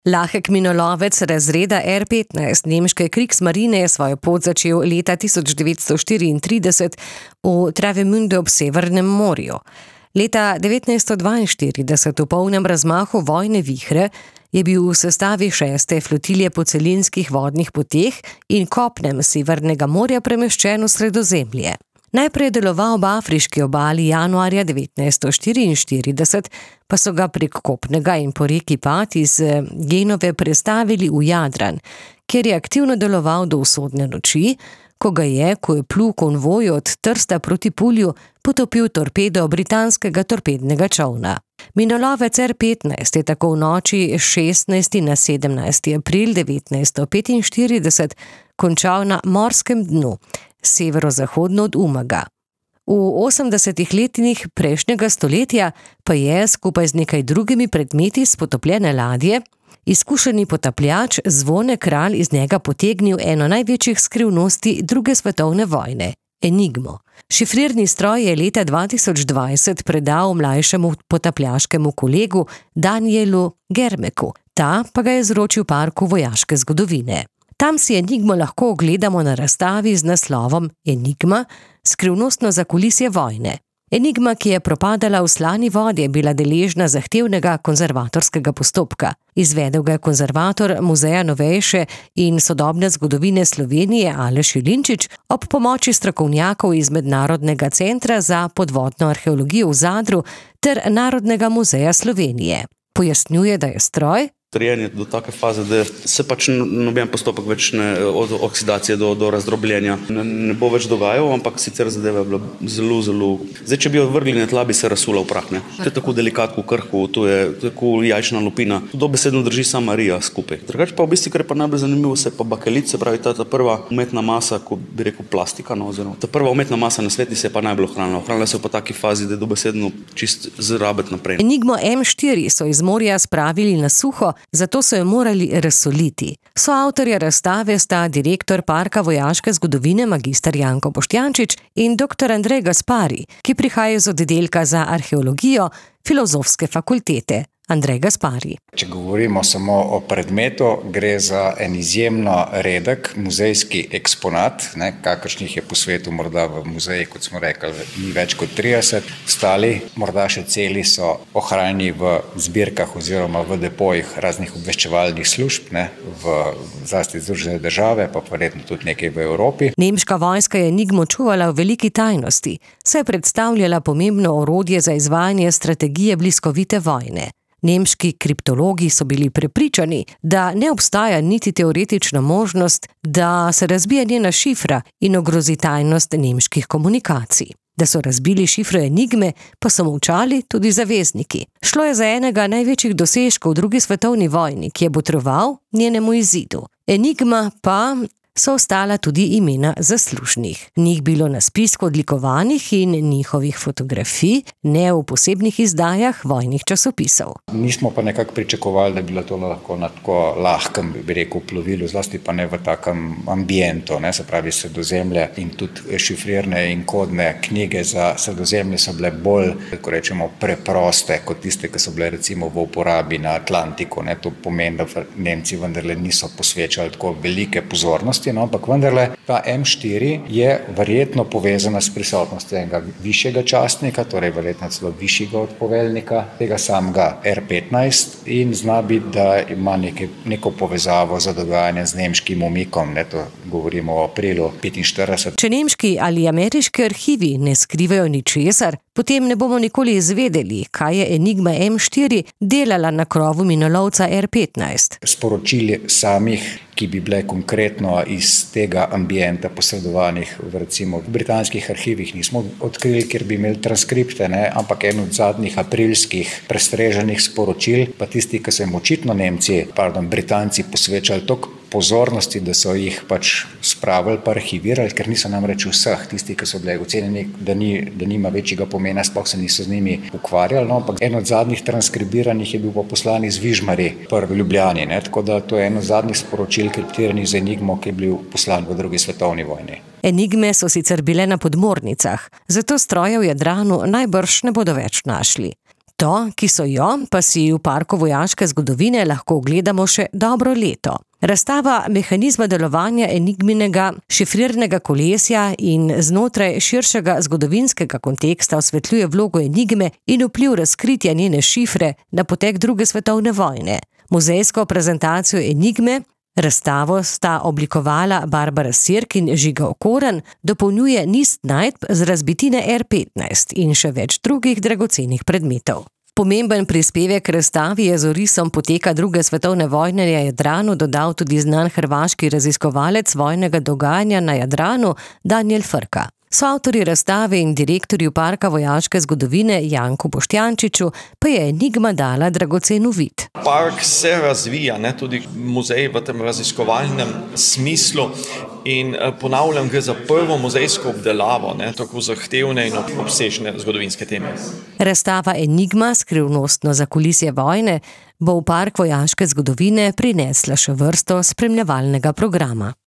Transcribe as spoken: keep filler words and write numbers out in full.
Lahek minolovec razreda er petnajst nemške Kriegsmarine je svojo pot začel leta tisoč devetsto štiriintrideset v Travemünde ob Severnem morju. Leta devetnajststo dvainštirideset v polnem razmahu vojne vihre je bil v sestavi šeste flotilje po celinskih vodnih poteh in kopnem Severnega morja premeščen v Sredozemlje. Najprej je deloval ob afriški obali januarja devetnajststo štiriinštirideset, pa so ga prek kopnega in po reki Pat iz Genove prestavili v Jadran, kjer je aktivno deloval do usodne noči, ko ga je, ko je plul konvoj od Trsta proti Pulju, potopil torpedo britanskega torpednega čolna. Minolovec er petnajst je tako v noči šestnajstega na sedemnajsti april devetnajststo petinštirideset končal na morskem dnu, severozahodno od Umaga. V osemdesetih letih prejšnjega stoletja pa je skupaj z nekaj drugimi predmeti s potopljene ladje izkušeni potapljač Zvone Kralj iz njega potegnil eno največjih skrivnosti druge svetovne vojne – enigmo. Šifrirni stroj je leta dva tisoč dvajset predal mlajšemu potapljaškemu kolegu Danielu Germeku, ta pa ga je izročil parku vojaške zgodovine. Tam si enigmo lahko ogledamo na razstavi z naslovom Enigma – skrivnostno zakulisje vojne. Enigma, ki je propadala v slani vodi, je bila deležna zahtevnega konzervatorskega postopka. Izvedel ga je konzervator Muzeja novejše in sodobne zgodovine Slovenije Aleš Jelinčič ob pomoči strokovnjakov iz Mednarodnega centra za podvodno arheologijo v Zadru ter Narodnega muzeja Slovenije. Pojasnjuje, da je stroj Trjenje do take faze, da se pač noben postopek več ne, od oksidacije do, do razdrobljenja ne, ne bo več dogajal, ampak sicer zadeva je bila zelo, zelo... Zdaj, če bi jo vrgli na tla, bi se razsula v prah, ne. To je tako delikatno krhko, to je tako jajčna lupina. To dobesedno drži sama Marija skupaj. Drugače pa v bistvu, kar je pa najbolj zanimivo, se pa bakelit, se pravi ta, ta prva umetna masa, ko bi rekel plastika, no, oziroma ta prva umetna masa na svetu se je pa najbolj ohranila. Ohranila se v pa taki fazi, da je dobesedno čist zrabet naprej. Enigmo em štiri so iz morja spravili na suho, zato so jo morali razsoliti. Soavtorja razstave sta direktor Parka vojaške zgodovine magister Janko Boštjančič in doktor Andrej Gaspari, ki prihaja z oddelka za arheologijo Filozofske fakultete. Andrej Gaspari. Če govorimo samo o predmetu, gre za en izjemno redek muzejski eksponat, ne, kakršnih je po svetu morda v muzeji, kot smo rekli, ni več kot trideset. Ostali, morda še celi, so ohranjeni v zbirkah oziroma v depojih raznih obveščevalnih služb, ne, v zlasti Združene države, pa verjetno tudi nekaj v Evropi. Nemška vojska je enigmo čuvala v veliki tajnosti, saj je predstavljala pomembno orodje za izvajanje strategije bliskovite vojne. Nemški kriptologi so bili prepričani, da ne obstaja niti teoretična možnost, da se razbije njena šifra in ogrozi tajnost nemških komunikacij. Da so razbili šifro enigme, pa so molčali tudi zavezniki. Šlo je za enega največjih dosežkov v drugi svetovni vojni, ki je botroval njenemu izidu. Enigma pa so ostala tudi imena zaslužnih. Njih bilo na spisku odlikovanih in njihovih fotografij, ne v posebnih izdajah vojnih časopisov. Nismo pa nekako pričakovali, da bi bilo to lahko na tako lahkem, bi rekel, plovilu, zlasti pa ne v takem ambientu, ne, se pravi Sredozemlje in tudi šifrirne in kodne knjige za Sredozemlje so bile bolj, tako rečemo, preproste kot tiste, ki so bile recimo v uporabi na Atlantiku, ne. To pomeni, da Nemci vendarle niso posvečali tako velike pozornosti, no, ampak vendarle ta em štiri je verjetno povezana s prisotnostjo enega višjega častnika, torej verjetno celo višjega od poveljnika, tega samega er petnajst in zna biti, da ima neke, neko povezavo za dogajanje z nemškim umikom, ne, to govorimo o aprilu petinštirideset. Če nemški ali ameriški arhivi ne skrivajo ničesar, potem ne bomo nikoli izvedeli, kaj je enigma em štiri delala na krovu minolovca er petnajst. Sporočili samih, ki bi bile konkretno iz tega ambienta posredovanih v recimo v britanskih arhivih, nismo odkrili, ker bi imeli transkripte, ne, ampak en od zadnjih aprilskih prestreženih sporočil, pa tisti, ki so jim očitno Nemci, pardon, Britanci posvečali toliko pozornosti, da so jih pač spravili pa arhivirali, ker niso namreč vseh, tisti, ki so bile ocenjeni, da, ni, da nima večjega pomena, sploh se niso z njimi ukvarjali, no, ampak en od zadnjih transkribiranih je bil pa poslan iz Vižmari, prvi v Ljubljani, ne, tako da to je eno zadnjih sporočil kriptiranih z enigmo, ki je bil poslan v drugi svetovni vojni. Enigme so sicer bile na podmornicah, zato stroje v Jadranu najbrž ne bodo več našli. To, ki so jo, pa si v Parku vojaške zgodovine lahko ogledamo še dobro leto. Razstava mehanizma delovanja enigminega šifrirnega kolesja in znotraj širšega zgodovinskega konteksta osvetljuje vlogo enigme in vpliv razkritja njene šifre na potek druge svetovne vojne. Muzejsko prezentacijo enigme, razstavo sta oblikovala Barbara Sirk in Žiga Okoren, dopolnjuje niz najdb z razbitine er petnajst in še več drugih dragocenih predmetov. Pomemben prispevek k razstavi je z orisom poteka druge svetovne vojne na Jadranu dodal tudi znan hrvaški raziskovalec vojnega dogajanja na Jadranu Danijel Frka. Soavtorji razstave in direktorju Parka vojaške zgodovine Janku Boštjančiču pa je enigma dala dragocen uvid. Park se razvija, ne, tudi muzej v tem raziskovalnem smislu in ponavljam, gre za prvo muzejsko obdelavo, ne, tako zahtevne in obsežne zgodovinske teme. Razstava Enigma, skrivnostno zakulisje vojne, bo v Park vojaške zgodovine prinesla še vrsto spremljevalnega programa.